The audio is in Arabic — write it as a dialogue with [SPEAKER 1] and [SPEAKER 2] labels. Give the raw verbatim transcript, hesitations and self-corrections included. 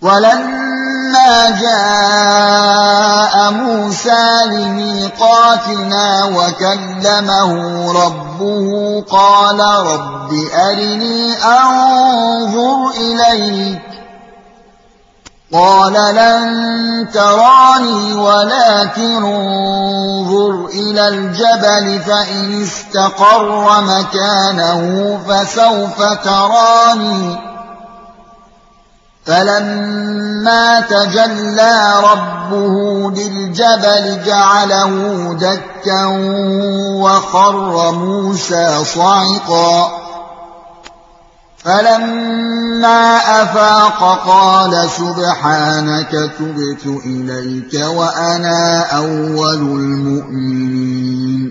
[SPEAKER 1] ولما جاء موسى لميقاتنا وكلمه ربه قال رب أرني أنظر إليك قال لن تراني ولكن انظر إلى الجبل فإن استقر مكانه فسوف تراني فلما تجلى ربه للجبل جعله دكا وخر موسى صعقا فلما أفاق قال سبحانك تبت إليك وأنا أول المؤمنين